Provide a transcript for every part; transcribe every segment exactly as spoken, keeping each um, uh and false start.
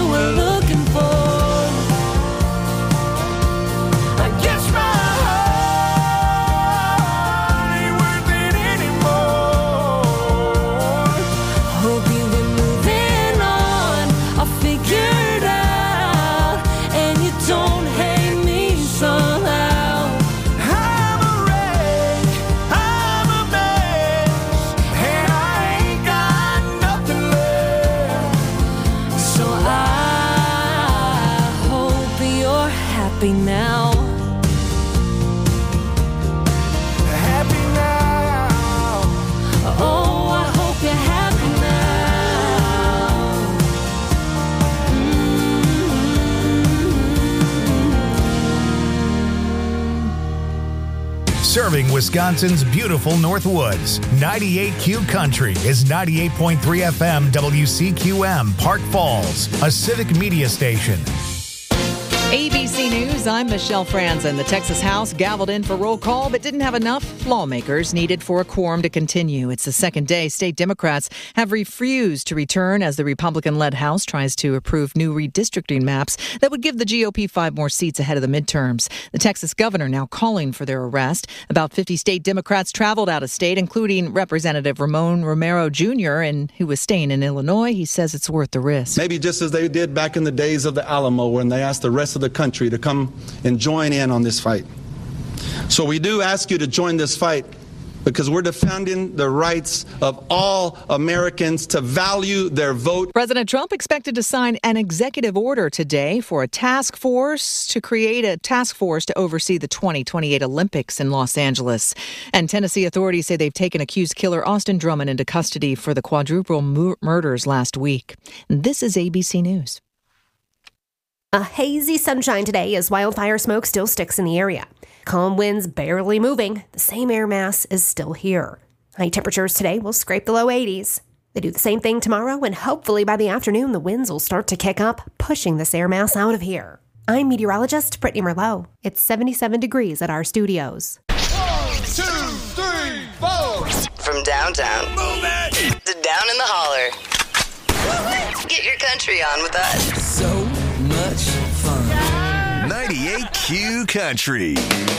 were looking for. I guess my heart ain't worth it anymore. Hope you've been moving on, I'll figure it out, and you don't hate me somehow. I'm a wreck, I'm a mess, and I ain't got nothing left. So I hope you're happy now. Happy now. Oh, I hope you're happy now. Serving Wisconsin's beautiful Northwoods. ninety-eight Q Country is ninety-eight point three F M W C Q M, Park Falls, a civic media station. A B C News, I'm Michelle Franzen. The Texas House gavelled in for roll call, but didn't have enough lawmakers needed for a quorum to continue. It's the second day state Democrats have refused to return as the Republican-led House tries to approve new redistricting maps that would give the G O P five more seats ahead of the midterms. The Texas governor now calling for their arrest. About fifty state Democrats traveled out of state, including Representative Ramon Romero Junior, and who was staying in Illinois. He says it's worth the risk. Maybe just as they did back in the days of the Alamo when they asked the rest of the country to come and join in on this fight. So we do ask you to join this fight because we're defending the rights of all Americans to value their vote. President Trump expected to sign an executive order today for a task force to create a task force to oversee the twenty twenty-eight Olympics in Los Angeles. And Tennessee authorities say they've taken accused killer Austin Drummond into custody for the quadruple mur- murders last week. This is A B C News. A hazy sunshine today as wildfire smoke still sticks in the area. Calm winds barely moving. The same air mass is still here. High temperatures today will scrape the low eighties. They do the same thing tomorrow, and hopefully by the afternoon, the winds will start to kick up, pushing this air mass out of here. I'm meteorologist Brittany Merlot. It's seventy-seven degrees at our studios. One, two, three, four. From downtown Move it. to down in the holler. Get your country on with us. So much fun. ninety-eight Q Country.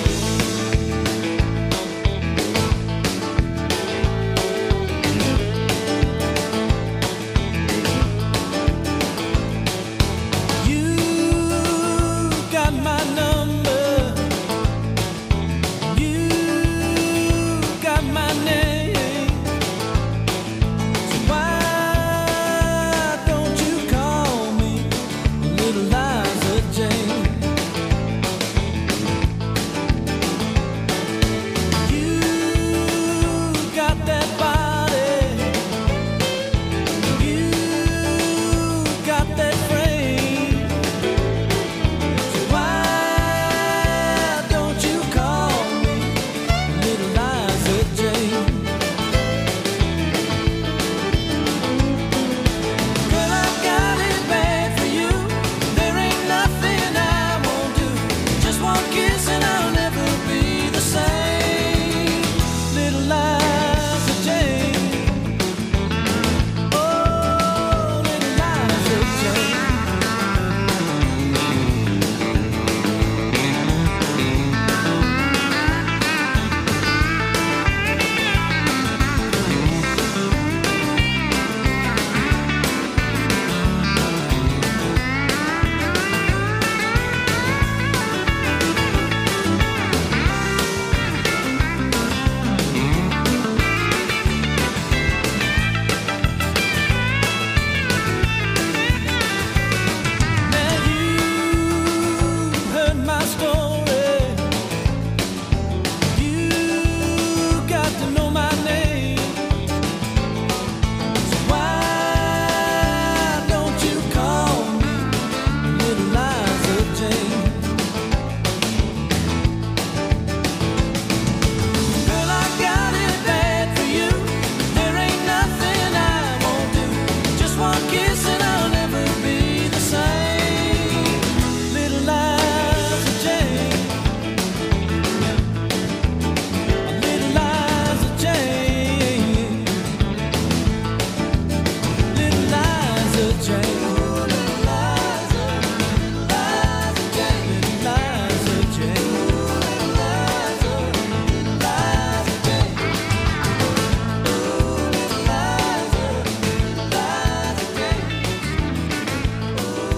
You got my number. You got my name. So why don't you call me Little Liza Jane?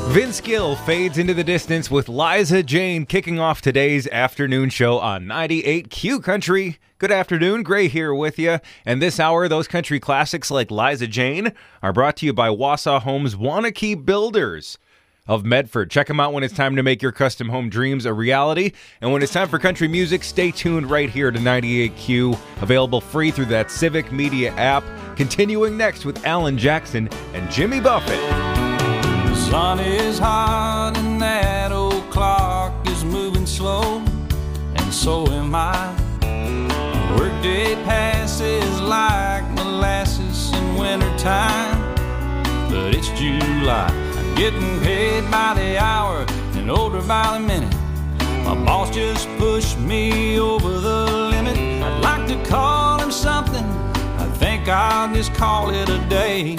Vince Gill fades into the distance with Liza Jane kicking off today's afternoon show on ninety-eight Q Country. Good afternoon, Gray here with you. And this hour, those country classics like Liza Jane are brought to you by Wausau Homes Wanakee Builders of Medford. Check them out when it's time to make your custom home dreams a reality. And when it's time for country music, stay tuned right here to ninety-eight Q, available free through that Civic Media app. Continuing next with Alan Jackson and Jimmy Buffett. The sun is hot and that old clock is moving slow, and so am I. Workday passes like molasses in wintertime, but it's July. I'm getting paid by the hour and older by the minute. My boss just pushed me over the limit. I'd like to call him something, I think I'll just call it a day.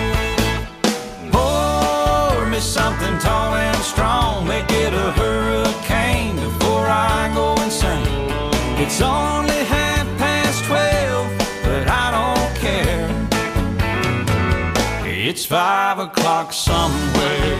Pour me something tall and strong, make it a hurricane before I go insane. It's only half past twelve, but I don't care. It's five o'clock somewhere.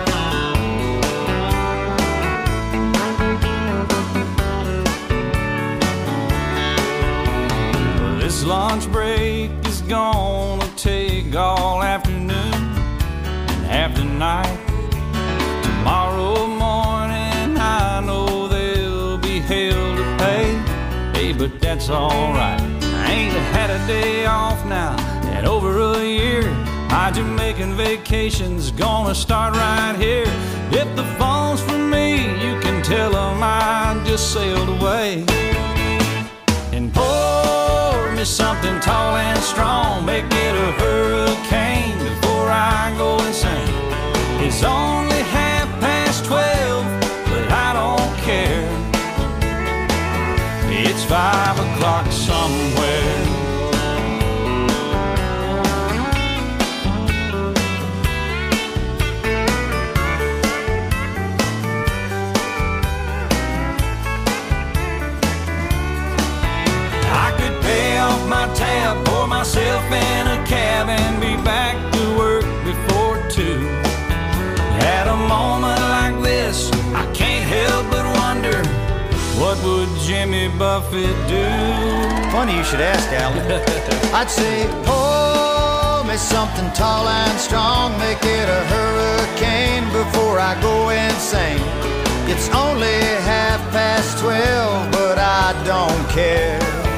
This lunch break is gonna take all afternoon and half the night. Tomorrow morning I know there'll be hell to pay. Hey, but that's alright. I ain't had a day off now in over a year. My Jamaican vacation's gonna start right here. If the phone's for me, you can tell them I just sailed away. And pour me something tall and strong, make it a hurricane before I go insane. It's only half past twelve, but I don't care. It's five o'clock somewhere. My tab, pour myself in a cab and be back to work before two. At a moment like this, I can't help but wonder, what would Jimmy Buffett do? Funny you should ask, Alan. I'd say, pour me something tall and strong, make it a hurricane before I go insane. It's only half past twelve, but I don't care.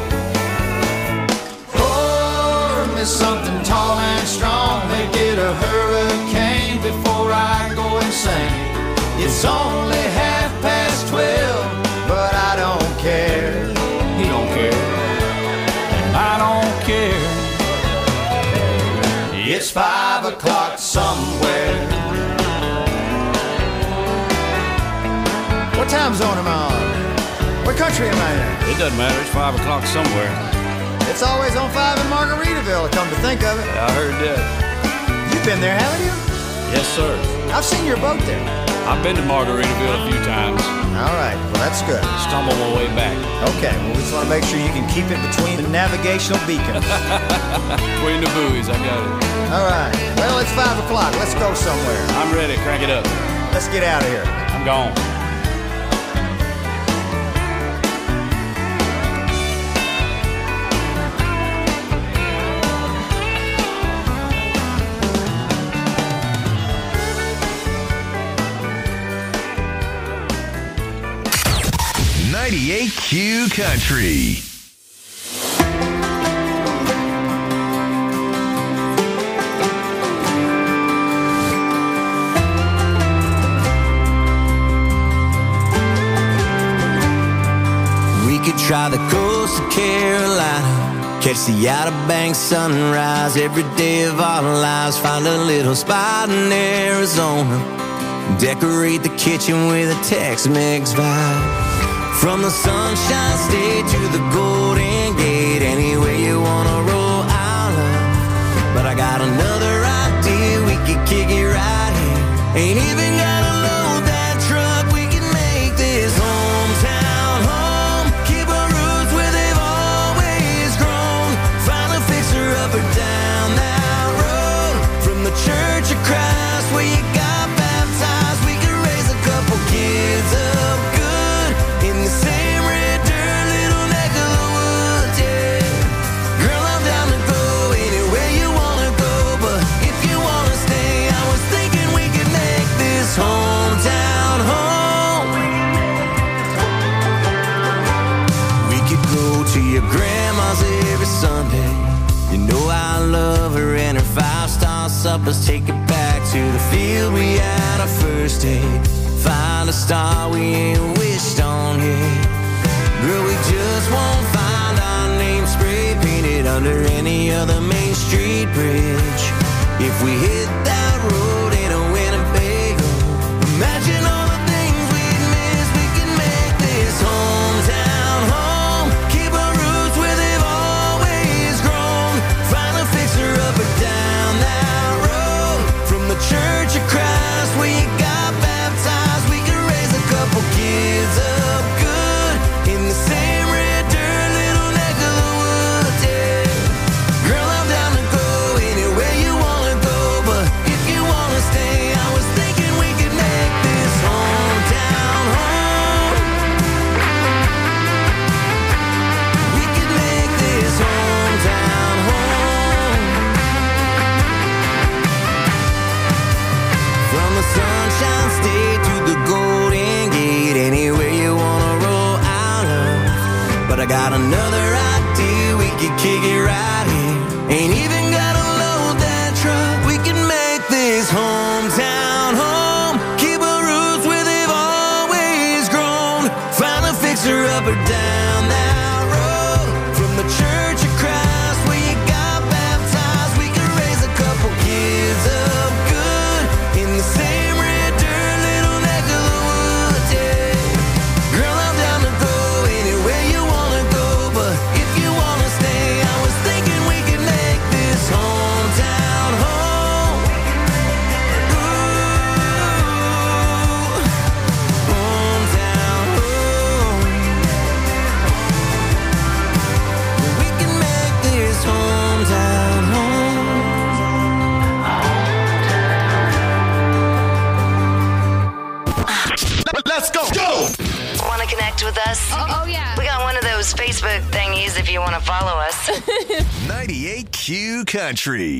Something tall and strong, make it a hurricane before I go insane. It's only half past twelve, but I don't care. He don't care, and I don't care. It's five o'clock somewhere. What time zone am I on? What country am I in? It doesn't matter, it's five o'clock somewhere. It's always on five in Margaritaville, come to think of it. Yeah, I heard that. You've been there, haven't you? Yes, sir. I've seen your boat there. I've been to Margaritaville a few times. All right, well, that's good. Stumble my way back. Okay, well, we just want to make sure you can keep it between the navigational beacons. Between the buoys, I got it. All right, well, it's five o'clock. Let's go somewhere. I'm ready. Crank it up. Let's get out of here. I'm gone. ninety-eight Q Country. We could try the coast of Carolina, catch the Outer Banks sunrise every day of our lives, find a little spot in Arizona, decorate the kitchen with a Tex-Mex vibe. From the Sunshine State to the Golden Gate, anywhere you wanna roll, I'll love. But I got another idea, we could kick it right here. Ain't even gotta load that truck, we can make this hometown home. Keep our roots where they've always grown. Find a fixer up or down that road. From the Church of Christ where you got baptized. up, let's take it back to the field we had our first date. Find a star we ain't wished on yet. Girl, we just won't find our name spray painted under any other Main Street bridge. If we hit that road in a Winnebago, imagine all the things we'd miss. We can make this hometown home. Keep our roots where they've always grown. Find a fixer-upper down that road. From the Church of Christ where you got baptized, we can raise a couple kids up good in the same red dirt little neck of the woods, yeah. Girl, I'm down to go anywhere you wanna go, but if you wanna stay, I was thinking we could make this hometown home. We could make this hometown home. From the Sunshine State to the Golden Gate, anywhere you wanna roll out of. But I got another idea, we could kick it right here. Ain't even gotta load that truck. We can make this hometown home. Keep our roots where they've always grown. Find a fixer-upper down that road. From the Church of Christ where you got baptized, we can raise a couple kids up good in the same red dirt little neck of the woods, yeah. Girl, I'm down to go anywhere you wanna go, but if you wanna stay, I was thinking we could make this hometown home. Ooh, hometown home. We can make this hometown home. Let's go. Go. Want to connect with us? Oh, oh, yeah. We got one of those Facebook thingies if you want to follow us. ninety-eight Q Country.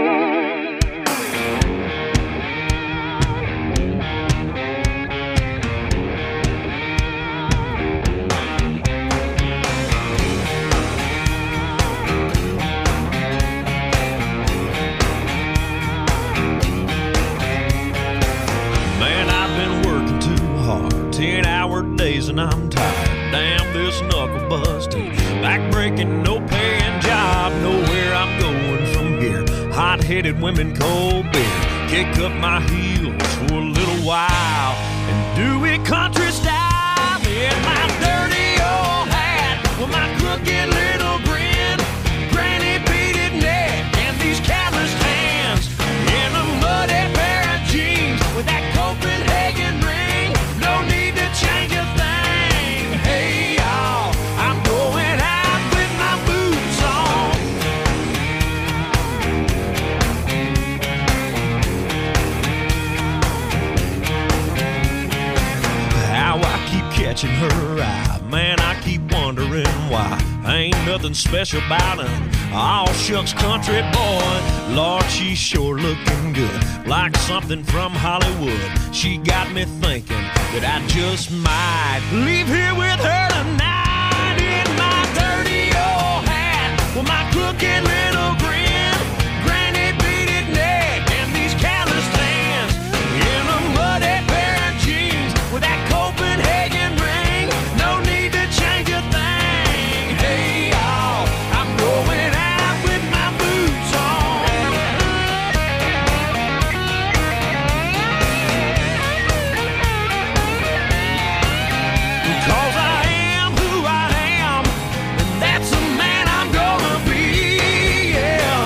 Man, I've been working too hard, ten hour days and I'm tired. Damn this knuckle busting, back breaking, no paying job. Nowhere I'm going from here. Hot-headed women, cold beer. Kick up my heels for a little while and do it country style. In my dirty old hat with my crooked little grin, granny beaded neck and these calloused hands, in a muddy pair of jeans with that Copenhagen ring. No need to change a thing. Hey y'all, I'm going out with my boots on. How I keep catching her eye, man, I keep wondering why. Ain't nothing special about her. All shucks country boy. Lord, she's sure looking good, like something from Hollywood. She got me thinking that I just might leave here with her tonight. In my dirty old hat with my crooked little grin, granny beaded neck and these calloused hands, in a muddy pair of jeans with that Copenhagen ring. No need to change a thing. Hey y'all, I'm going out with my boots on. Cause I am who I am, and that's the man I'm gonna be, yeah.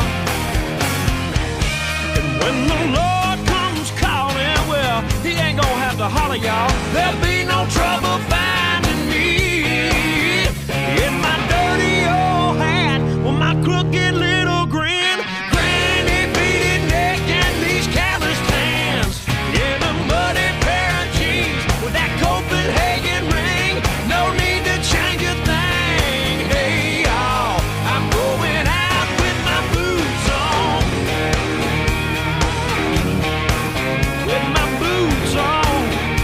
And when the Lord comes calling, well, he ain't gonna have to holler, y'all. There'll be no trouble finding me. In my dirty old hat with my crooked little grin, granny beaded neck and these calloused hands, in a muddy pair of jeans with that Copenhagen ring. No need to change a thing. Hey y'all, I'm going out with my boots on. With my boots on.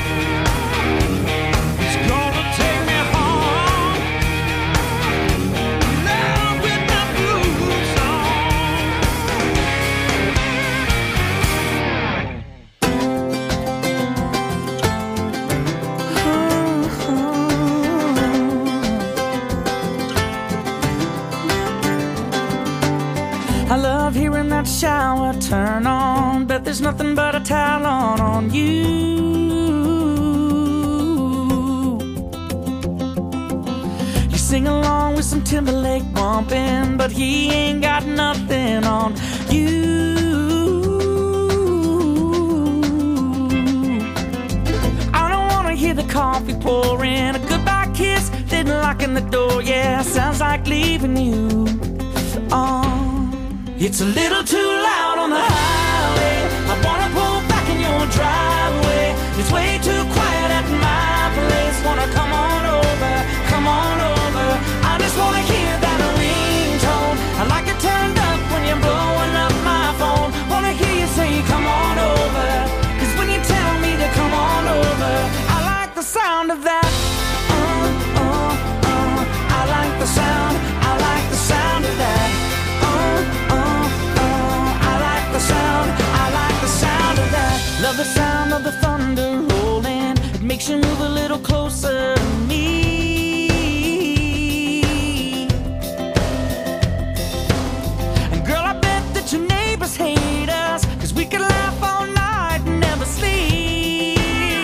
It's gonna take me home. Now with my boots on. there's nothing but a towel on on you. You sing along with some Timberlake bumping, but he ain't got nothing on you. I don't wanna hear the coffee pouring, a goodbye kiss, then locking the door. Yeah, sounds like leaving you. Oh, it's a little too loud on the highway. I wanna pull back in your driveway. It's way too quiet at my place. Wanna come on over, come on over. I just wanna hear that ringtone. I like it turned up when you're blowing up my phone. Wanna hear you say come on over, 'cause when you tell me to come on over, I like the sound of that. Uh, uh, uh. I like the sound, I like the sound of that. Uh, uh, uh. I like the sound, I like the sound of that. Love the sound of the thunder rolling. It makes you move a little closer to me. And girl, I bet that your neighbors hate us, 'cause we can laugh all night and never sleep.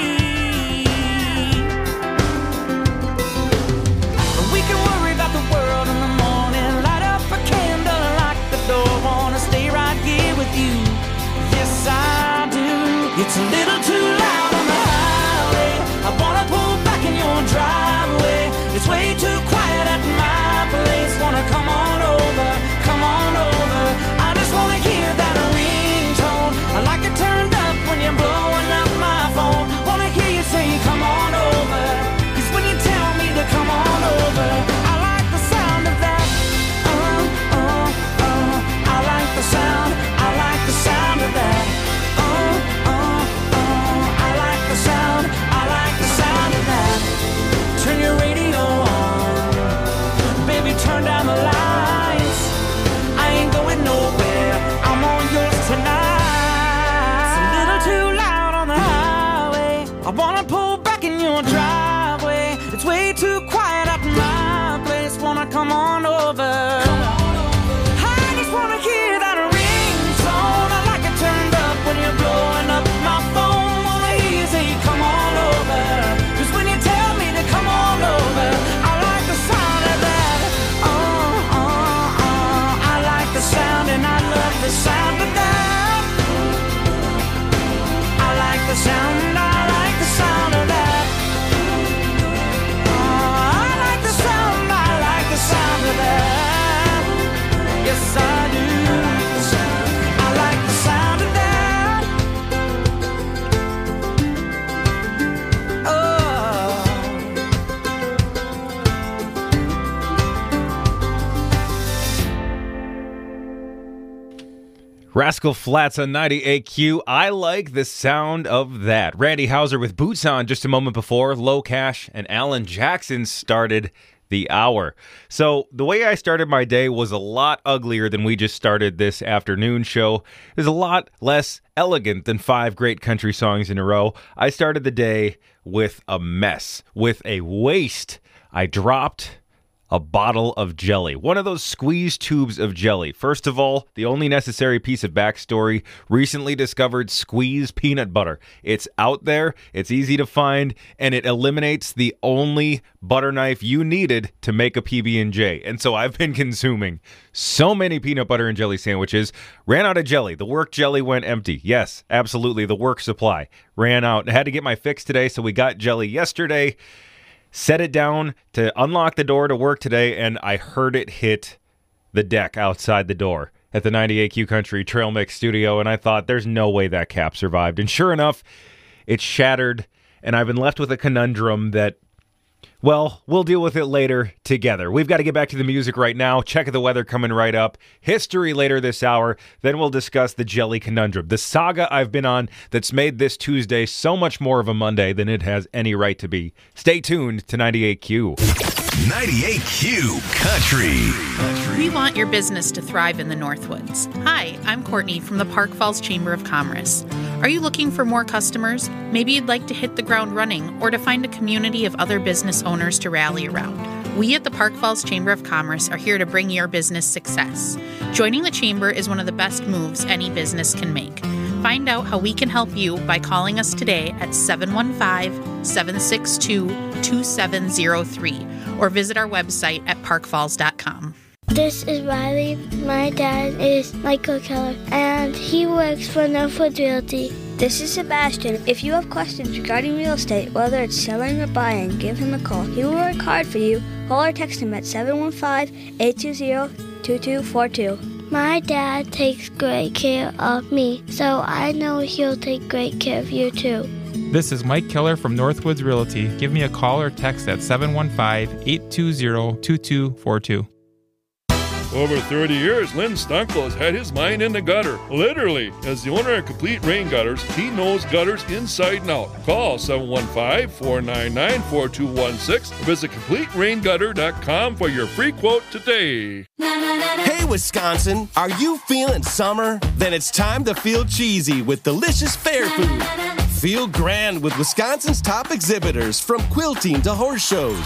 We can worry about the world in the morning, light up a candle, lock the door, wanna stay right here with you. Yes, I do. It's a little too loud on the highway. I wanna pull back in your driveway. It's way too quiet at my place. Wanna come on over, come on over. I just wanna hear that ringtone. I like it turned up when you're blowing up my phone. Wanna hear you say come on over, 'cause when you tell me to come on over, I like the sound of that. Uh, uh, uh. I like the sound, I like the sound of that. Uh, uh, uh. I like the sound, I like the sound of that. Turn your radio on, baby, turn down the lights. I ain't going nowhere, I'm all yours tonight. It's a little too loud on the highway. I wanna pull back in your driveway. It's way too quiet at my place. Wanna come on over. I just wanna hear that ringtone. I like it turned up when you're blowing up my phone. Wanna hear you say come on over, 'cause when you tell me to come on over, I like the sound of that. Uh, uh, uh. I like the sound and I love the sound of that. I like the sound, I like the sound of that. Uh, I like the sound, I like the sound of that. Yes, I do. I like the sound of that. Oh. Rascal Flatts on ninety-eight Q. I like the sound of that. Randy Houser with Boots On just a moment before. Low Cash and Alan Jackson started the hour. So the way I started my day was a lot uglier than we just started this afternoon show. It was a lot less elegant than five great country songs in a row. I started the day with a mess, with a waste. I dropped a bottle of jelly, one of those squeeze tubes of jelly. First of all, the only necessary piece of backstory, recently discovered squeeze peanut butter. It's out there, it's easy to find, and it eliminates the only butter knife you needed to make a P B and J. And so I've been consuming so many peanut butter and jelly sandwiches, ran out of jelly. The work jelly went empty. Yes, absolutely, the work supply ran out. I had to get my fix today, so we got jelly yesterday. Set it down to unlock the door to work today, and I heard it hit the deck outside the door at the ninety-eight Q Country Trail Mix studio, and I thought, there's no way that cap survived. And sure enough, it shattered, and I've been left with a conundrum that, well, we'll deal with it later together. We've got to get back to the music right now. Check the weather coming right up. History later this hour. Then we'll discuss the jelly conundrum, the saga I've been on that's made this Tuesday so much more of a Monday than it has any right to be. Stay tuned to ninety-eight Q. ninety-eight Q Country. We want your business to thrive in the Northwoods. Hi, I'm Courtney from the Park Falls Chamber of Commerce. Are you looking for more customers? Maybe you'd like to hit the ground running or to find a community of other business owners to rally around. We at the Park Falls Chamber of Commerce are here to bring your business success. Joining the Chamber is one of the best moves any business can make. Find out how we can help you by calling us today at seven one five, seven six two, two seven zero three or visit our website at park falls dot com. This is Riley. My dad is Michael Keller, and he works for Northwoods Realty. This is Sebastian. If you have questions regarding real estate, whether it's selling or buying, give him a call. He will work hard for you. Call or text him at seven one five, eight two zero, two two four two. My dad takes great care of me, so I know he'll take great care of you too. This is Mike Keller from Northwoods Realty. Give me a call or text at seven one five, eight two zero, two two four two. Over thirty years, Lynn Stunkel has had his mind in the gutter, literally. As the owner of Complete Rain Gutters, he knows gutters inside and out. Call seven one five, four nine nine, four two one six or visit complete rain gutter dot com for your free quote today. Hey, Wisconsin, are you feeling summer? Then it's time to feel cheesy with delicious fair food. Feel grand with Wisconsin's top exhibitors, from quilting to horse shows.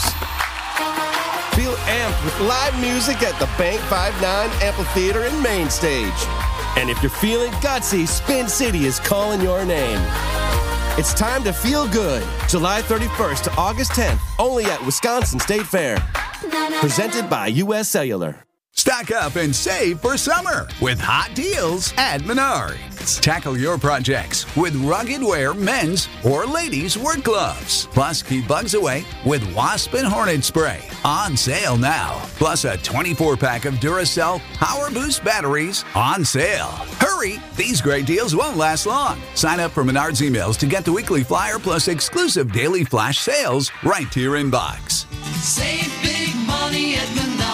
Feel amped with live music at the Bank five nine Amphitheater and Main Stage. And if you're feeling gutsy, Spin City is calling your name. It's time to feel good. July thirty-first to August tenth, only at Wisconsin State Fair. Presented by U S Cellular. Stock up and save for summer with hot deals at Menards. Tackle your projects with rugged wear men's or ladies' work gloves. Plus, keep bugs away with Wasp and Hornet Spray. On sale now. Plus a twenty-four pack of Duracell Power Boost batteries on sale. Hurry! These great deals won't last long. Sign up for Menards emails to get the weekly flyer plus exclusive daily flash sales right to your inbox. Save big money at Menards.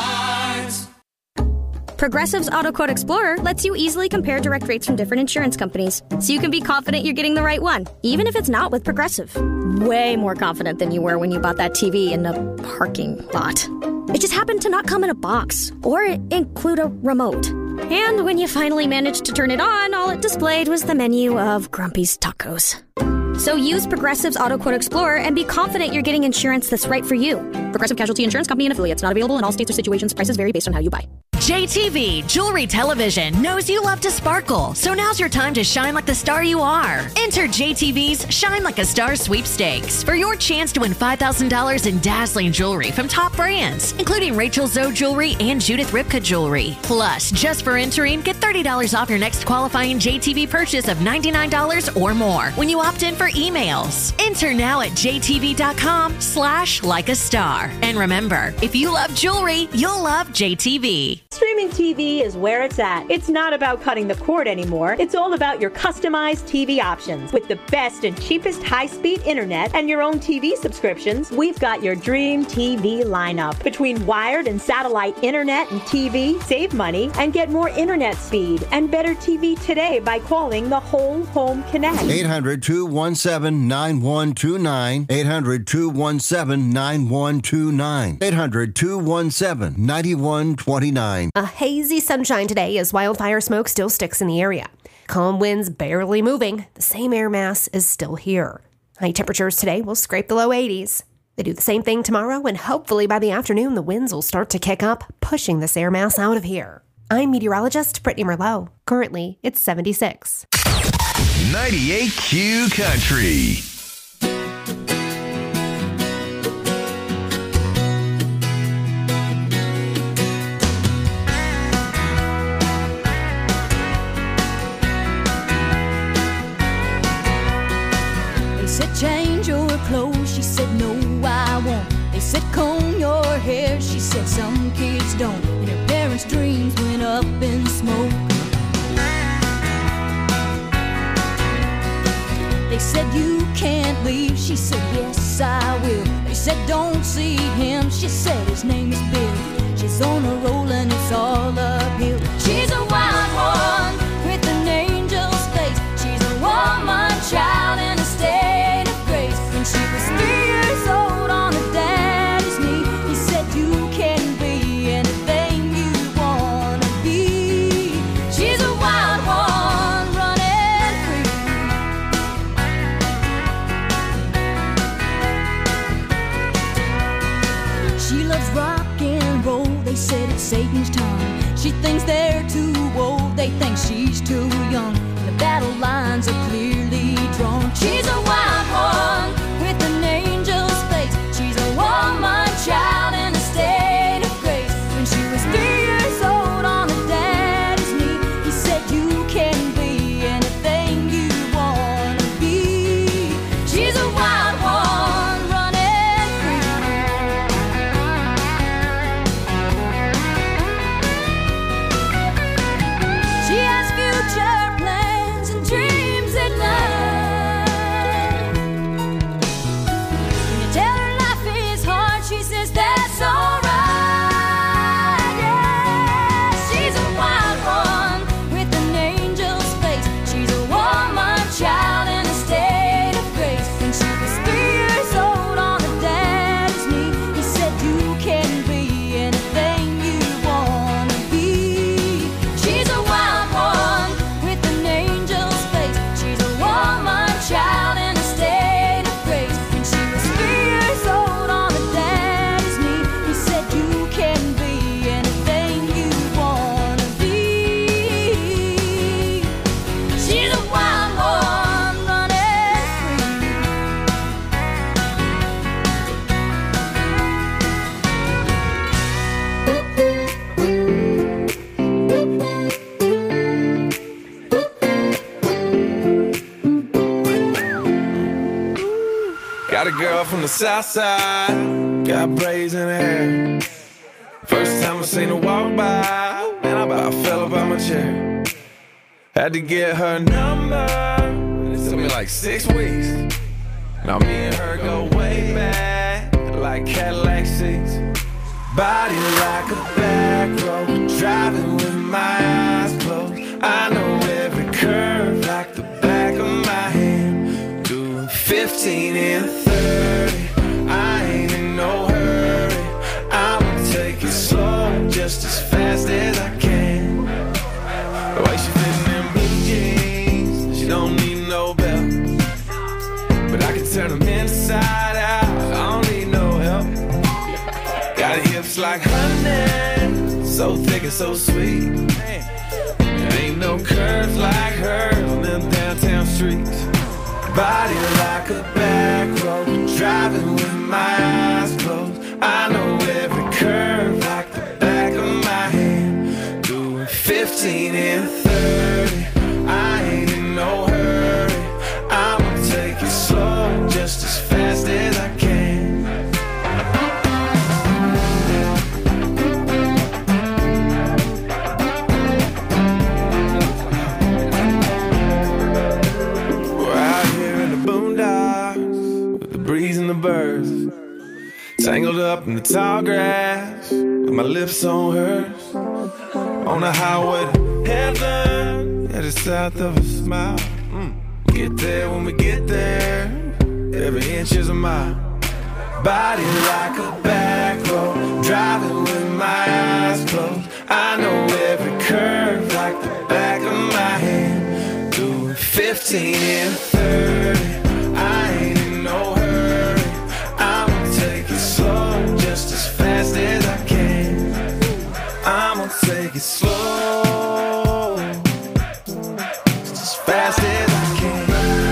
Progressive's Auto Quote Explorer lets you easily compare direct rates from different insurance companies, so you can be confident you're getting the right one, even if it's not with Progressive. Way more confident than you were when you bought that T V in a parking lot. It just happened to not come in a box or include a remote. And when you finally managed to turn it on, all it displayed was the menu of Grumpy's Tacos. So use Progressive's Auto Quote Explorer and be confident you're getting insurance that's right for you. Progressive Casualty Insurance Company and affiliates. Not available in all states or situations. Prices vary based on how you buy. J T V Jewelry Television knows you love to sparkle, so now's your time to shine like the star you are. Enter J T V's Shine Like a Star sweepstakes for your chance to win five thousand dollars in dazzling jewelry from top brands, including Rachel Zoe Jewelry and Judith Ripka Jewelry. Plus, just for entering, get thirty dollars off your next qualifying J T V purchase of ninety-nine dollars or more when you opt in for emails. Enter now at J T V dot com slash like a star. And remember, if you love jewelry, you'll love J T V. Streaming T V is where it's at. It's not about cutting the cord anymore. It's all about your customized T V options. With the best and cheapest high-speed internet and your own T V subscriptions, we've got your dream T V lineup. Between wired and satellite internet and T V, save money and get more internet speed and better T V today by calling the Whole Home Connect. eight hundred, two one seven, nine one two nine. eight hundred, two one seven, nine one two nine. eight hundred, two one seven, nine one two nine. A hazy sunshine today as wildfire smoke still sticks in the area. Calm winds barely moving. The same air mass is still here. High temperatures today will scrape the low eighties. They do the same thing tomorrow, and hopefully by the afternoon, the winds will start to kick up, pushing this air mass out of here. I'm meteorologist Brittany Merlot. Currently, it's seventy-six. ninety-eight Q Country. Change your clothes, she said no I won't. They said comb your hair, she said some kids don't. And her parents' dreams went up in smoke. They said you can't leave, she said yes I will. They said don't see him, she said his name is Bill. She's on a roll and it's all uphill. She's a wild one with an angel's face. She's a woman child in a state. She was three years old on her daddy's knee. He said you can be anything you wanna be. She's a wild one running free. She loves rock and roll. They said it's Satan's time. She thinks they're too Got a girl from the south side, got braids in her hair. First time I seen her walk by, and I about fell up out my chair. Had to get her number, it took me like six weeks. Now me and her go way back, like Cadillac seats. Body like a back road, driving with my eyes closed. I know every curve like the back of my hand. Doing fifteen and thirty, I ain't in no hurry. I'ma take it slow, just as fast as I can. The way she fitting them blue jeans, she don't need no belt. But I can turn them inside out, I don't need no help. Got hips like honey, so thick and so sweet. There ain't no curves like hers on them downtown streets. Body like a back road, driving with my eyes closed. I know every curve like the back of my hand. Doing fifteen and thirty, I ain't in no hurry. I'ma take it slow, just as fast as I can. Breeze and the birds, tangled up in the tall grass, with my lips on hers. On the highway to heaven, yeah, just south of a smile. Mm. Get there when we get there, every inch is a mile. Body like a back road, driving with my eyes closed. I know every curve like the back of my hand. Doing fifteen and thirty, I ain't in no hurry. Just as fast as I can, I'ma take it slow, just as fast as I can.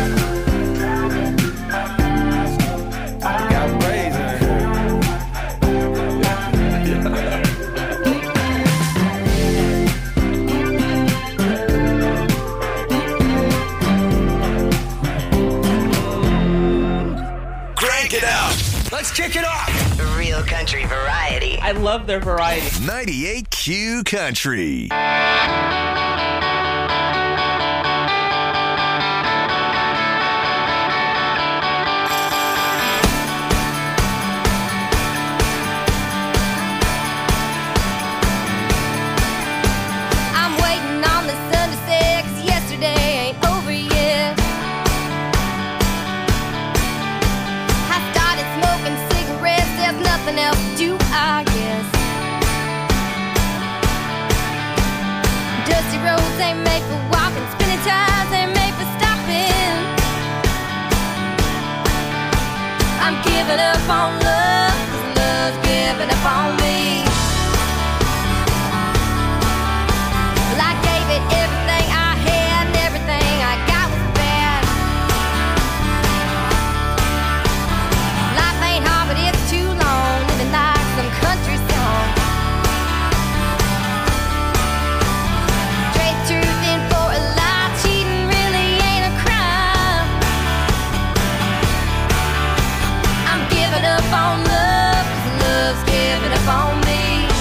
I got braids in her. Crank it up. Let's kick it off. Real country variety. I love their variety. ninety-eight Q Country. I'm waiting on the sun to set, 'cause yesterday ain't over yet. I started smoking cigarettes, there's nothing else to do, I guess. Dusty roads ain't made for walking, spinning tires ain't made for stopping. I'm giving up on love, 'cause love's giving up on me. Well, I gave it everything I had, and everything I got was bad. Life ain't hard, but it's too long, living like some country song. Trade truth in for a lie, cheating really ain't a crime. I'm giving up on love, 'cause love's giving up on me.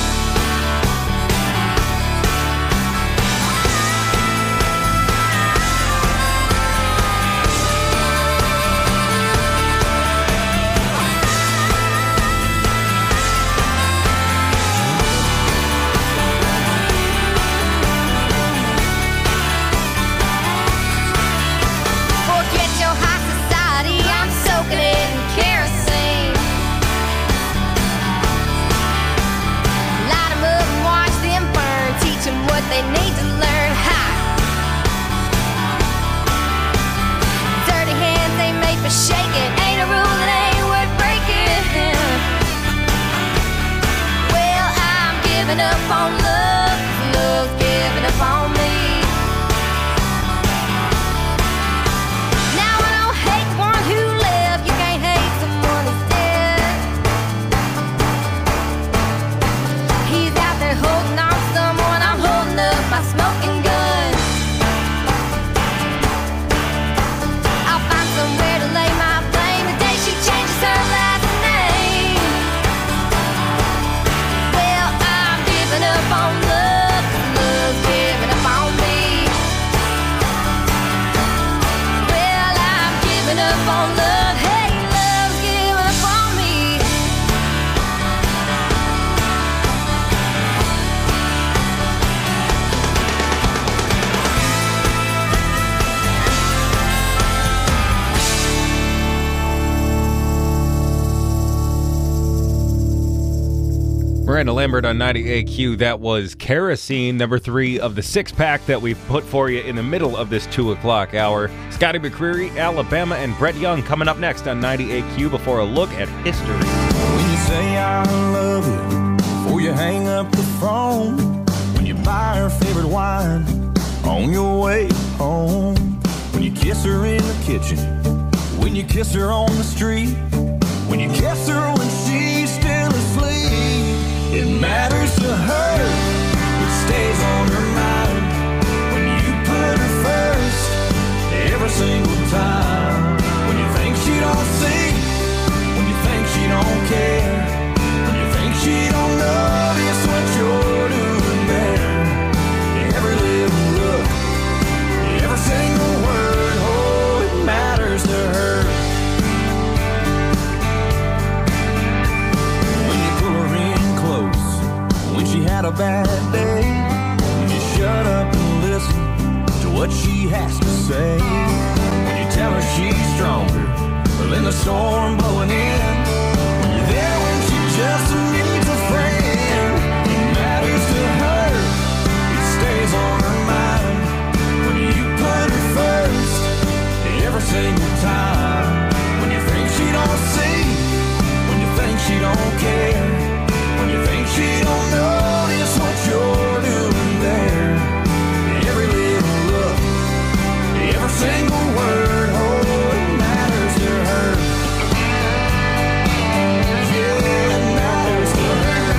Forget your high society, I'm soaking it in kerosene. Miranda Lambert on ninety-eight Q. That was Kerosene, number three of the six-pack that we've put for you in the middle of this two o'clock hour. Scotty McCreery, Alabama, and Brett Young coming up next on ninety-eight Q before a look at history. When you say I love you before you hang up the phone, when you buy her favorite wine on your way home, when you kiss her in the kitchen, when you kiss her on the street, when you kiss her when she's still asleep. It matters to her, it stays on her mind when you put her first every single time. When you think she don't see, when you think she don't care, when you think she don't notice what you're doing there. Every little look, every single word, oh, it matters to her. When she had a bad day, when you shut up and listen to what she has to say, when you tell her she's stronger than the storm blowing in, when you're there when she just needs a friend. It matters to her, it stays on her mind when you put her first every single time. When you think she don't see, when you think she don't care, when you think she don't notice what you're doing there. Every little look, every single word, oh, it matters to her. Yeah, it matters to her.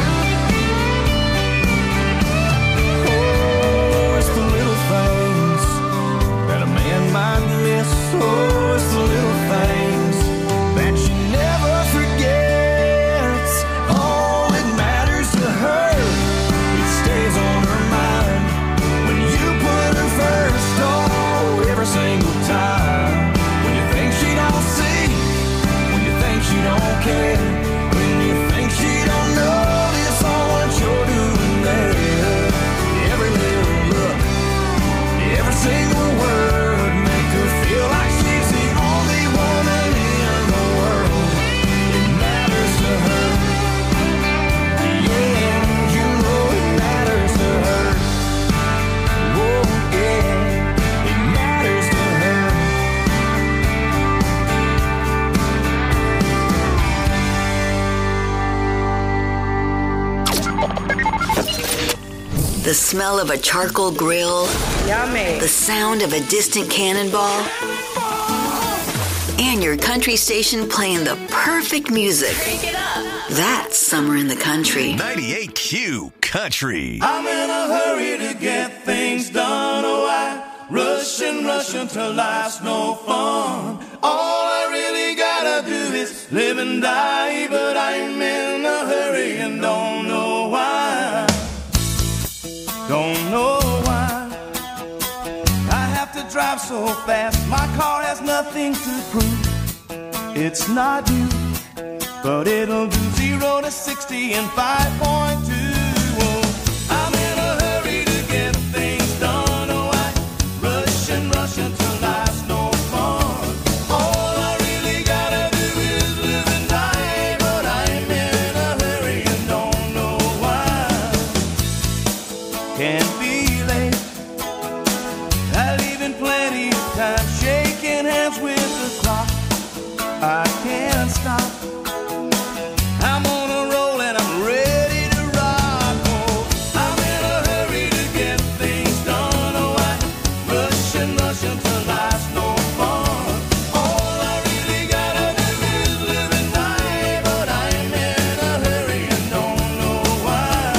Oh, it's the little things that a man might miss. Oh, it's the little things that she never forgets. Oh, her, it stays on her mind when you put her first, oh, every single time. When you think she don't see, when you think she don't care, when you think she don't notice all what you're doing there. Every little look, every single word, make her feel like she's the only woman in the world. It matters to her. The smell of a charcoal grill. Yummy. The sound of a distant cannonball. And your country station playing the perfect music. It up. That's summer in the country. ninety-eight Q Country. I'm in a hurry to get things done. Oh, I rush and rush until life's no fun. All I really gotta do is live and die. But I'm in a hurry and don't know why. Don't know why I have to drive so fast. My car has nothing to prove. It's not new, but it'll do zero to sixty in five point two. Oh, I'm in a hurry to get things done. Oh, I rush and rush until life's no fun. All I really gotta do is live and die. But I'm in a hurry and don't know why. Can't be late. I leave in plenty of time, shaking hands with the clock. I can't stop. I'm on a roll and I'm ready to rock. Oh, I'm in a hurry to get things done. Oh, I rush and rush until life's no fun. All I really gotta do is live and die. But I'm in a hurry and don't know why.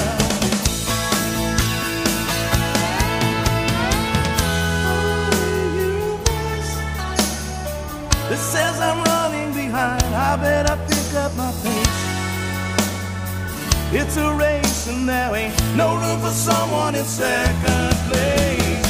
It says I'm running behind. I better pick up my pace. It's a race and there ain't no room for someone in second place.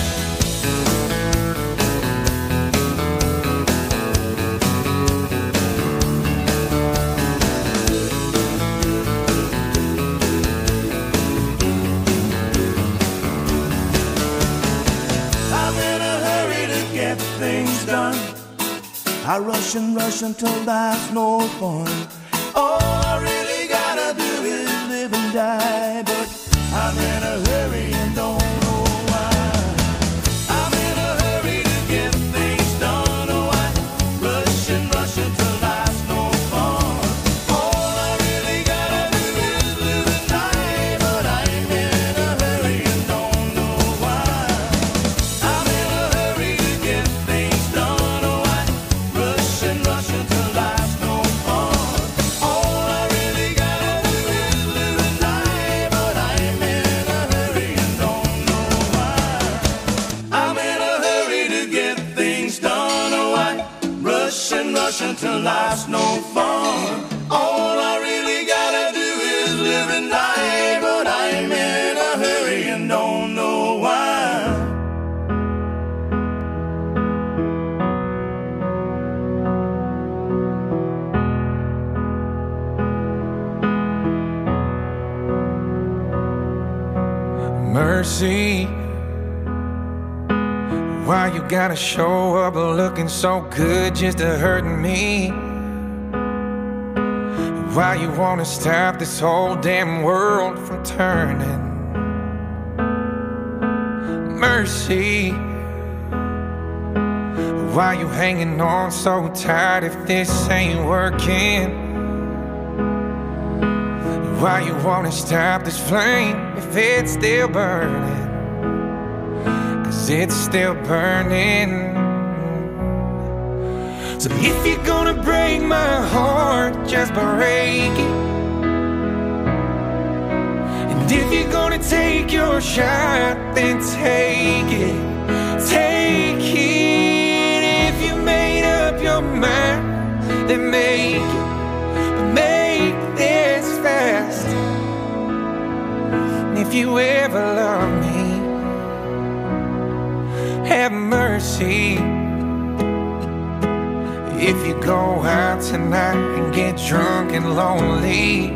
I'm in a hurry to get things done. I rush and rush until there's no fun. All I really gotta do is live and and die, but I'm in a hurry and don't know why. I'm in a hurry to get things done, oh I rush and rush until life's no fun. All I really gotta do is live and die, but I'm in a hurry and don't know why. I'm in a hurry to get things done, oh I rush and rush until life's no fun. All I really gotta do is live and die, but I'm in a hurry and don't know why. I'm in a hurry to get things done, oh I rush and rush until life's no fun. All I really gotta do is live and die, but I'm in a hurry and don't know why. Mercy, why you gotta show up looking so good just to hurt me? Why you wanna stop this whole damn world from turning? Mercy, why you hanging on so tight if this ain't working? Why you wanna stop this flame if it's still burning? Cause it's still burning. So if you're gonna break my heart, just break it. And if you're gonna take your shot, then take it. Take it. If you made up your mind, then make it. But make this fast. And if you ever love me, have mercy. If you go out tonight and get drunk and lonely,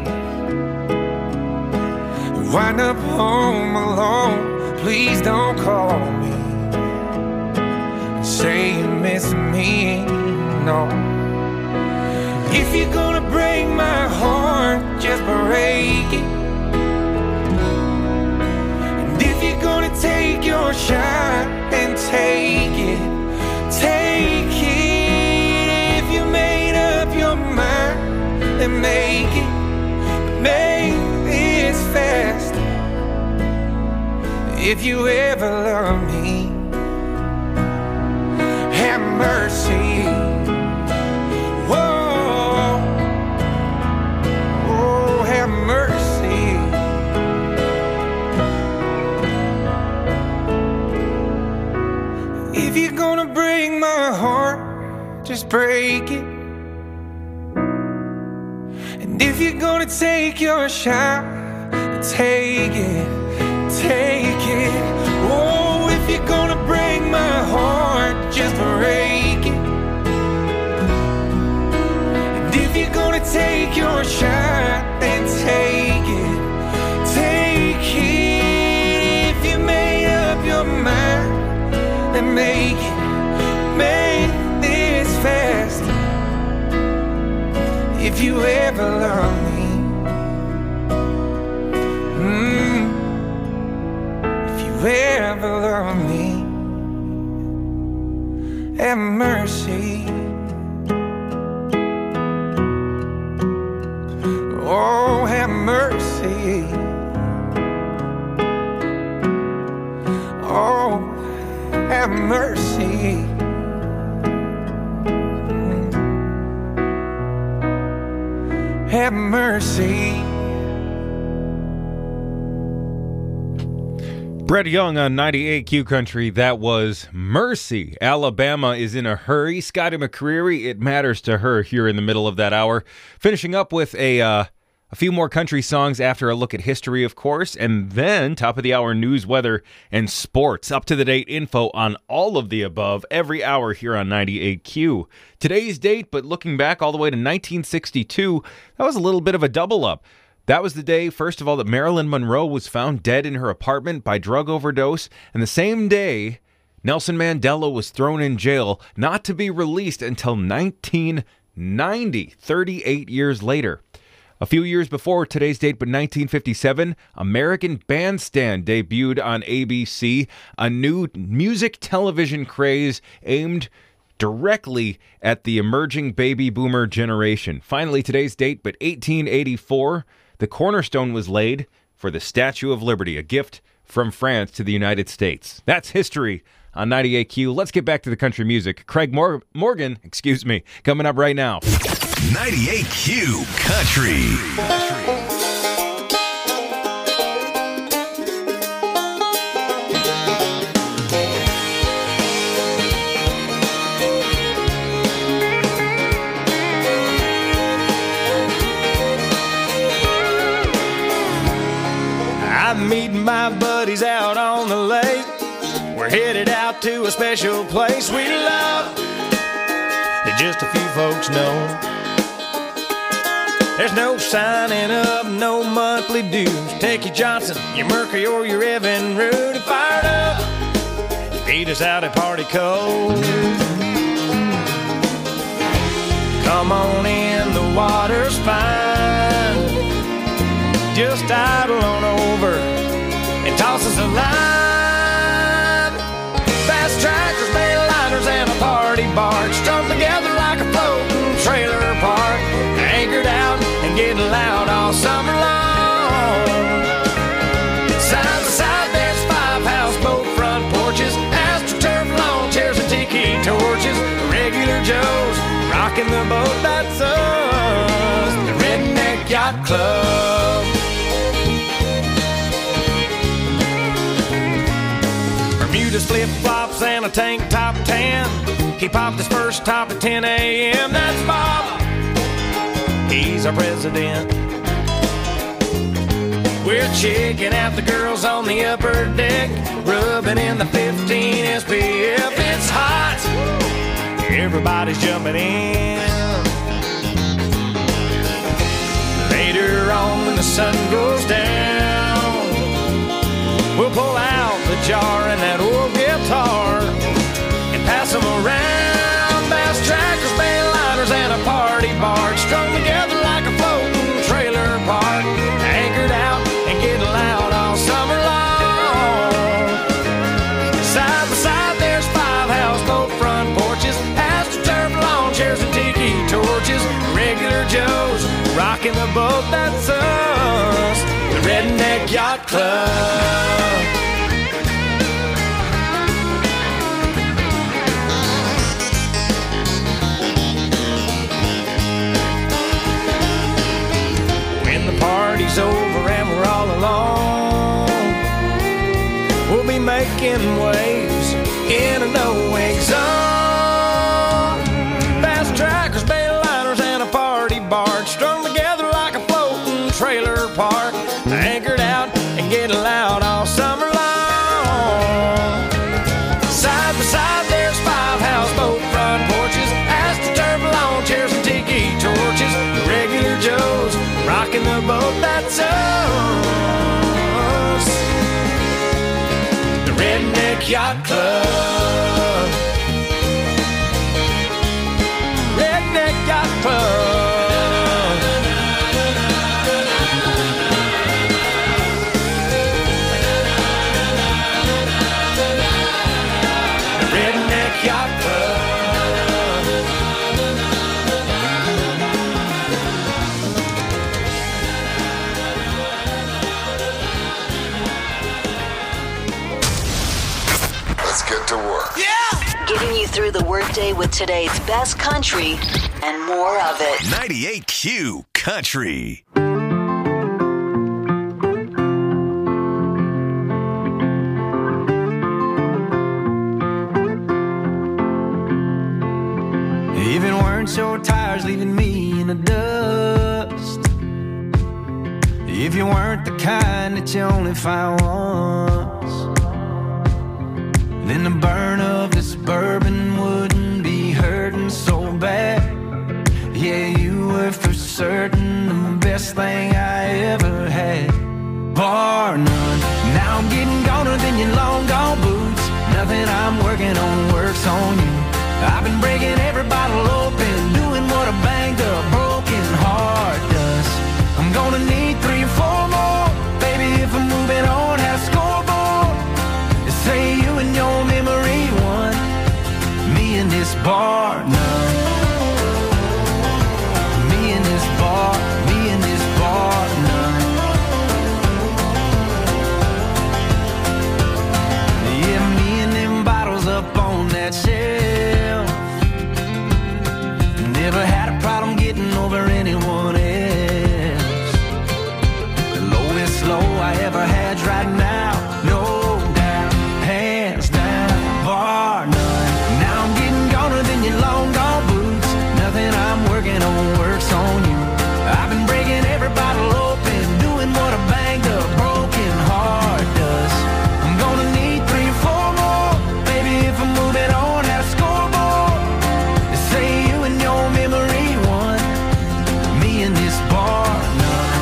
wind up home alone, please don't call me and say you miss me, no. If you're gonna break my heart, just break it. And if you're gonna take your shot, then take it. Take it. If you made up your mind, then make it. Make this fast. If you ever love me, have mercy. Whoa, oh, have mercy. If you're gonna break my heart, just break it. And if you're gonna take your shot, take it, take it. Oh, if you're gonna break my heart, just break it. And if you're gonna take your shot, then take it, take it. If you made up your mind, then make it. Make this fast. If you ever love me, mm, if you ever love me, have mercy. Oh, have mercy. Oh, have mercy. Have mercy. Brett Young on ninety-eight Q Country. That was Mercy. Alabama is in a hurry. Scotty McCreery, It Matters to Her, here in the middle of that hour. Finishing up with a uh, a few more country songs after a look at history, of course, and then top of the hour news, weather, and sports. Up to the date info on all of the above every hour here on ninety-eight Q. Today's date, but looking back all the way to nineteen sixty-two, that was a little bit of a double up. That was the day, first of all, that Marilyn Monroe was found dead in her apartment by drug overdose, and the same day, Nelson Mandela was thrown in jail, not to be released until nineteen ninety, thirty-eight years later. A few years before today's date, but nineteen fifty-seven, American Bandstand debuted on A B C, a new music television craze aimed directly at the emerging baby boomer generation. Finally, today's date, but eighteen eighty-four, the cornerstone was laid for the Statue of Liberty, a gift from France to the United States. That's history on ninety-eight Q. Let's get back to the country music. Craig Mor- Morgan, excuse me, coming up right now. ninety-eight Q Country. I'm meeting my buddies out on the lake. We're headed out to a special place we love that just a few folks know. There's no signing up, no monthly dues. Take your Johnson, your Mercury, or your Evan Root and fired up. Meet us out at Party Cove. Come on in, the water's fine. Just idle on over and toss us a line. Fast trackers, mainliners, and a party barge strung together like a floating trailer park. Anchored out and getting loud all summer long. Side to side, there's five houseboat front porches, AstroTurf lawn chairs and tiki torches. Regular Joes rocking the boat, that's us, the Redneck Yacht Club. Bermuda's flip-flops and a tank top tan. He popped his first top at ten a.m. That's Bob. He's our president. We're checking out the girls on the upper deck, rubbing in the fifteen S P F. It's hot. Everybody's jumping in. Later on when the sun goes down, we'll pull out the jar and that old guitar and pass them around. Bass trackers, mainliners, and a party barge strung together like a floating trailer park. Anchored out and getting loud all summer long. Side by side, there's five houseboat front porches, AstroTurf lawn chairs and tiki torches. Regular Joes rocking the boat, that's us, the Redneck Yacht Club. Party's over and we're all alone, we'll be making waves in a no-wake zone. Fast trackers, mainliners, and a party barge strung together like a floating trailer park. Anchored out and getting loud all summer long. Side by side, there's five houseboat front porches, AstroTurf lawn chairs and tiki torches. Regular Joes rocking the boat, that's us, the Redneck Yacht Club. Redneck Yacht Club. The Redneck Yacht Club. Get to work. Yeah! Getting you through the workday with today's best country and more of it. ninety-eight Q Country. Even wearing short tires leaving me in the dust. If you weren't the kind that you only find once, then the burn of this bourbon wouldn't be hurting so bad. Yeah, you were for certain the best thing I ever had, bar none. Now I'm getting goner than your long gone boots. Nothing I'm working on works on you. I've been breaking every bottle open, doing what a banged up broken heart does. over anyone else. The lowest low I ever had's right now, no doubt, hands down, bar none. Now I'm getting goner than your long gone boots. Nothing I'm working on works on you. I've been breaking every bottle open, doing what a banged up broken heart does. I'm gonna need three or four more, maybe if I'm moving on that scoreboard. They say you and your memory won, me and this bar none.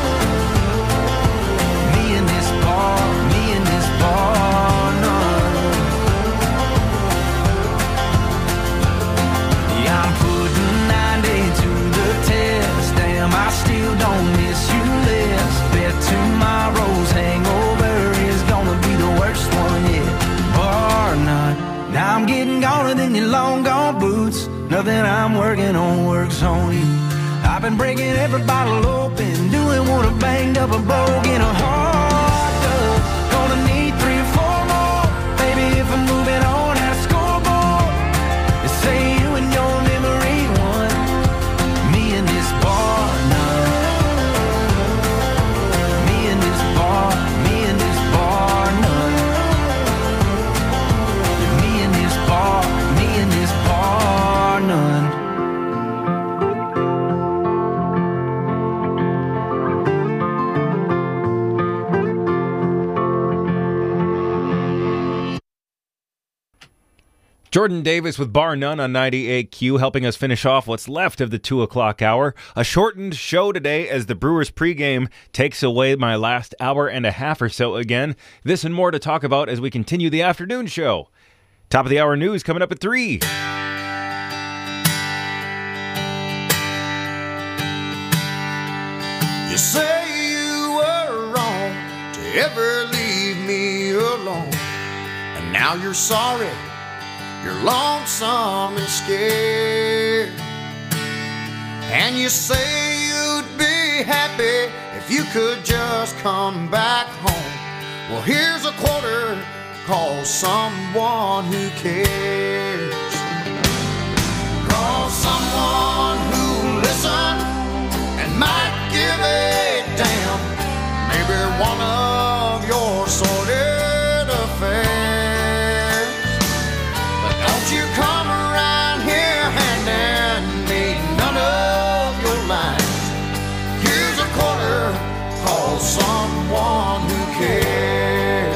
Me and this bar, me and this bar none. Yeah, I'm putting ninety to the test. Damn, I still don't miss you less. Bet tomorrow's hangover is gonna be the worst one yet. Bar none. Now I'm getting goner than your long gone boots. Nothing I'm working on works on you. I've been breaking every bottle open, doing what a banged up a broken heart does. Gonna need three or four more, maybe if I'm moving on that scoreboard. They say you and your memory won, me and this bar none. Me and this bar, me and this bar none. Yeah, me and this bar, me and this bar none. Jordan Davis with Bar None on ninety-eight Q, helping us finish off what's left of the two o'clock hour. A shortened show today as the Brewers pregame takes away my last hour and a half or so again. This and more to talk about as we continue the afternoon show. Top of the hour news coming up at three. You say you were wrong to ever leave me alone, and now you're sorry. You're lonesome and scared, and you say you'd be happy if you could just come back home. Well, here's a quarter, call someone who cares. Call someone who'll listen and might give a damn. Maybe one of your sordid affairs. You come around here handing me none of your lines. Here's a quarter, call someone who cares.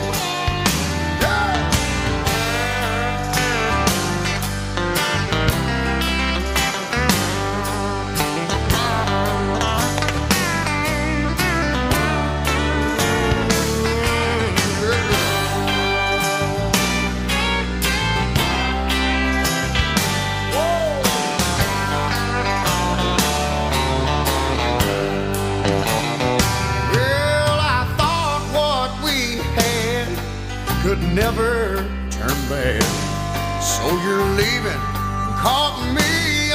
Could never turn bad, so you're leaving and caught me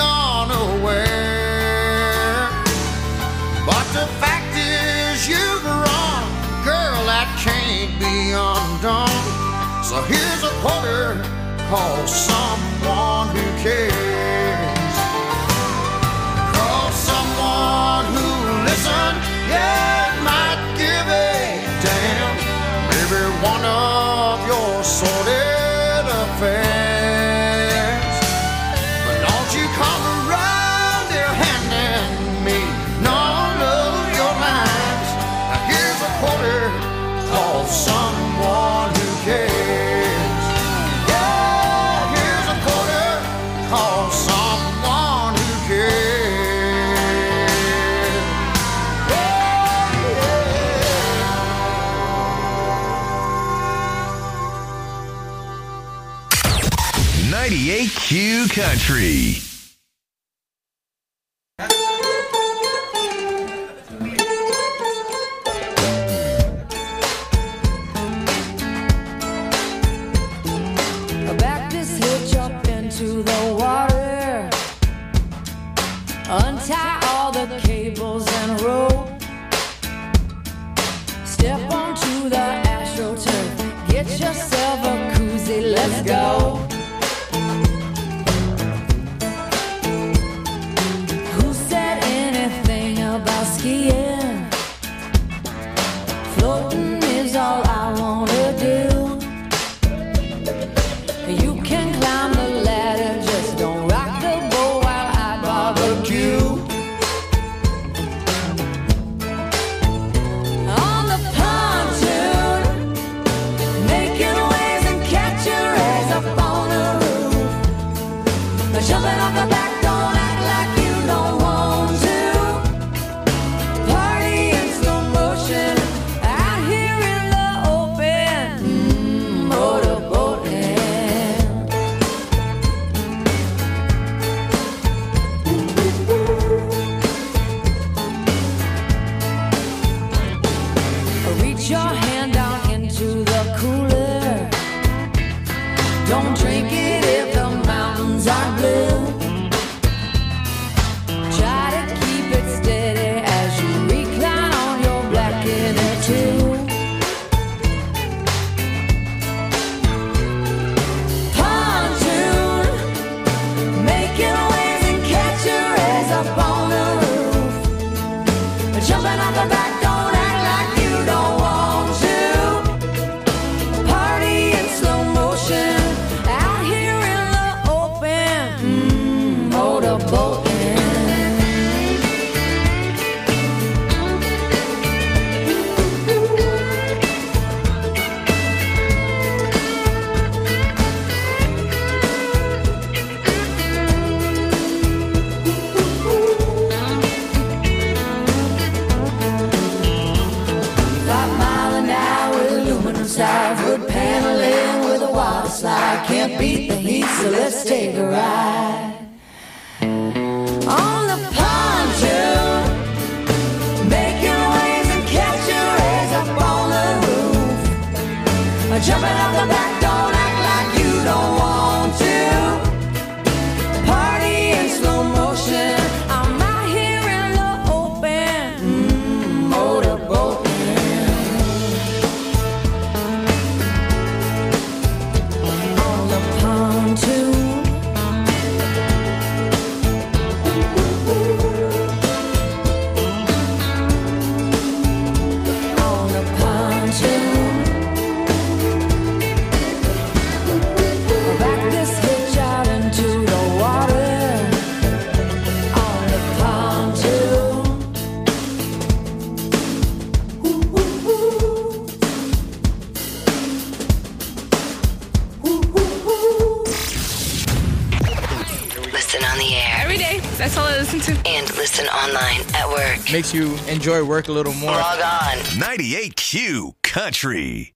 unaware. But the fact is you've run, girl, that can't be undone. So here's a quarter, call someone who cares. Call someone who'll listen, yeah, might give a damn. Maybe one of your sordid affairs. But don't you come around there handing me none of your lines. Now here's a quarter, call someone who cares. Yeah, here's a quarter, call someone who cares. ninety-eight Q Country. Back this hitch up into the water, untie all the cables and rope, step onto the AstroTurf, get yourself a koozie, let's go. Who said So let's take a ride on the pontoon, making waves and catching rays up on the roof, jumping out the back, don't act like you don't want to. Party in slow motion, I'm out here in the open, mm, motorboating on the pontoon. On the pontoon. Back this hitch out into the water on the pontoon. Ooh, ooh, ooh. Ooh, ooh, ooh. Listen on the air. Every day. That's all I listen to. And listen online at work. Makes you enjoy work a little more. Log on. ninety-eight Q Country.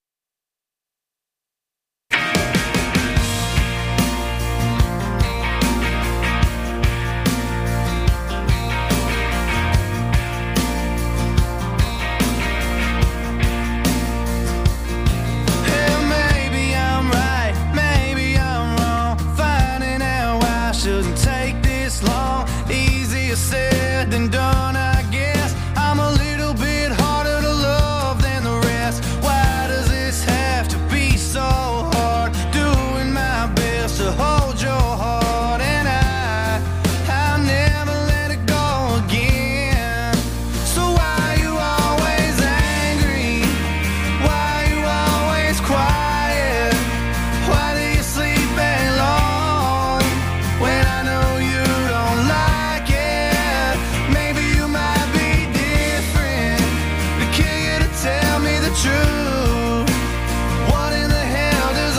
Well, maybe I'm right, maybe I'm wrong. Finding out why I shouldn't take this long. Easier said than done, I guess. I'm a little bit harder to love than the rest. Why does this have to be so hard? Doing my best to hold your heart, and I, I'll never let it go again. So why you always angry? Why you always quiet? Why do you sleep alone when I know you don't like it? Maybe you might be different, but can you to tell me the truth? What in the hell does a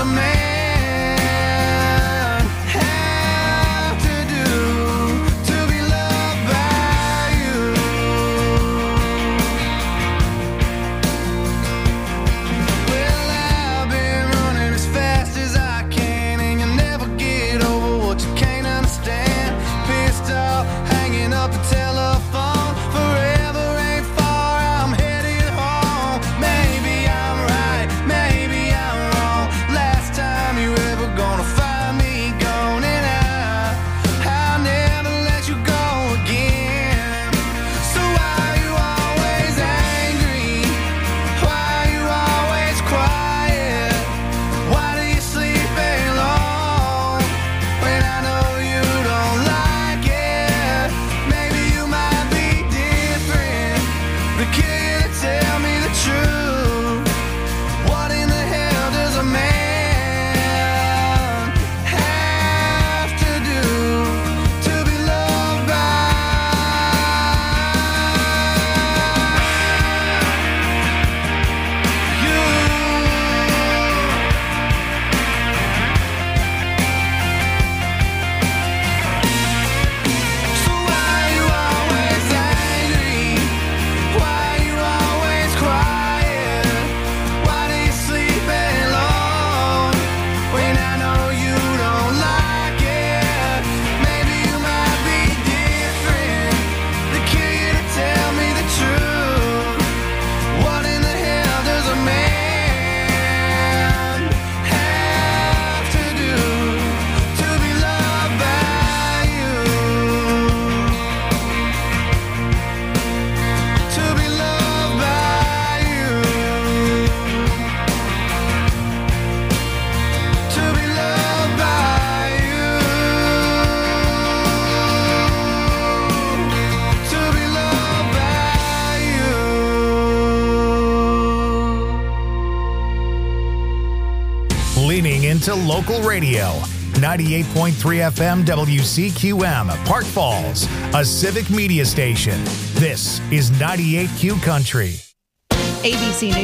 man have to do to be loved by you? Well, I've been running as fast as I can, and you never get over what you can't understand. Pissed off, hanging up the telephone. Forever ain't far, I'm headed home. Maybe I'm right, maybe I'm wrong. Last time you ever gonna find me gone, and I, I'll never let you go again. So why you always angry? Why you always quiet? Why do you sleep alone when I know you don't like it? Maybe you might be different, but can you tell me the truth? What in the hell does a man have to do to be loved by you? So why you always angry? Why you always quiet? Why do you sleep alone when I know you don't like it? Maybe you might be different, but can you tell me the truth? What in the hell does a man have to do to be loved by you? To be loved by you. To be loved by you. To be loved by you. Leaning into local radio. ninety-eight point three F M W C Q M, Park Falls, a civic media station. This is ninety-eight Q Country. A B C News.